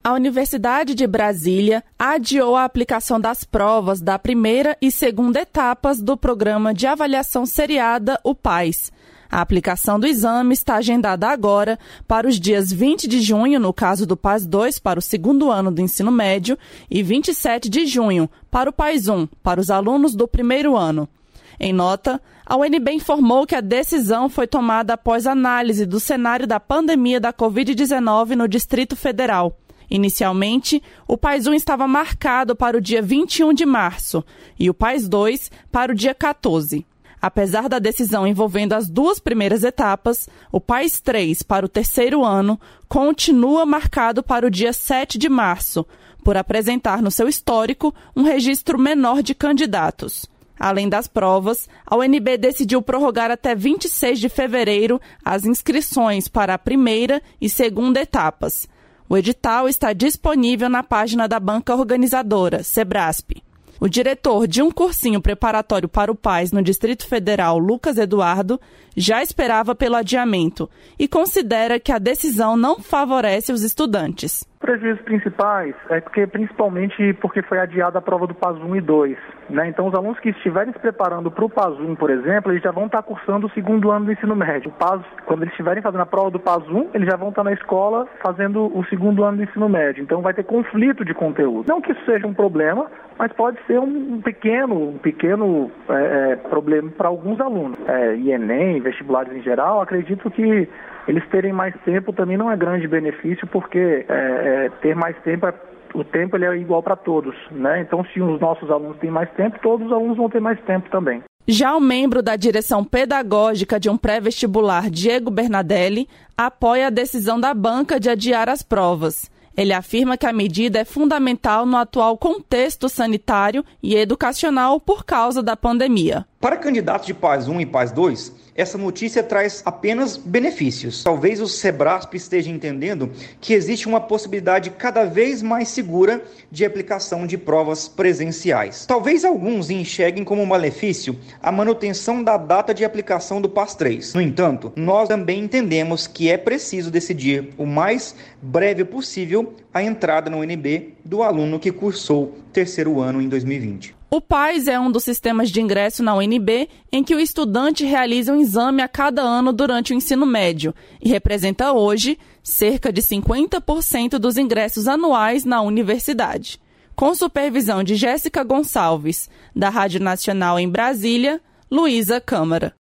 A Universidade de Brasília adiou a aplicação das provas da primeira e segunda etapas do Programa de Avaliação Seriada, o PAS. A aplicação do exame está agendada agora para os dias 20 de junho, no caso do PAS 2, para o segundo ano do ensino médio, e 27 de junho, para o PAS 1, para os alunos do primeiro ano. Em nota, a UNB informou que a decisão foi tomada após análise do cenário da pandemia da Covid-19 no Distrito Federal. Inicialmente, o PAS 1 estava marcado para o dia 21 de março e o PAS 2 para o dia 14. Apesar da decisão envolvendo as duas primeiras etapas, o PAS 3 para o terceiro ano continua marcado para o dia 7 de março, por apresentar no seu histórico um registro menor de candidatos. Além das provas, a UNB decidiu prorrogar até 26 de fevereiro as inscrições para a primeira e segunda etapas. O edital está disponível na página da banca organizadora, Sebrasp. O diretor de um cursinho preparatório para o PAS no Distrito Federal, Lucas Eduardo, já esperava pelo adiamento e considera que a decisão não favorece os estudantes. Prejuízos principais principalmente porque foi adiada a prova do PAS 1 e 2. Então, os alunos que estiverem se preparando para o PAS 1, por exemplo, eles já vão estar cursando o segundo ano do ensino médio. O PAS, quando eles estiverem fazendo a prova do PAS 1, eles já vão estar na escola fazendo o segundo ano do ensino médio. Então, vai ter conflito de conteúdo. Não que isso seja um problema, mas pode ser um pequeno problema para alguns alunos. E Enem, vestibulares em geral, acredito que eles terem mais tempo também não é grande benefício, porque ter mais tempo, o tempo ele é igual para todos, Então, se os nossos alunos têm mais tempo, todos os alunos vão ter mais tempo também. Já o membro da direção pedagógica de um pré-vestibular, Diego Bernadelli, apoia a decisão da banca de adiar as provas. Ele afirma que a medida é fundamental no atual contexto sanitário e educacional por causa da pandemia. Para candidatos de PAS 1 e PAS 2, essa notícia traz apenas benefícios. Talvez o Sebrasp esteja entendendo que existe uma possibilidade cada vez mais segura de aplicação de provas presenciais. Talvez alguns enxerguem como malefício a manutenção da data de aplicação do PAS 3. No entanto, nós também entendemos que é preciso decidir o mais breve possível a entrada no UNB do aluno que cursou terceiro ano em 2020. O PAS é um dos sistemas de ingresso na UNB em que o estudante realiza um exame a cada ano durante o ensino médio e representa hoje cerca de 50% dos ingressos anuais na universidade. Com supervisão de Jéssica Gonçalves, da Rádio Nacional em Brasília, Luísa Câmara.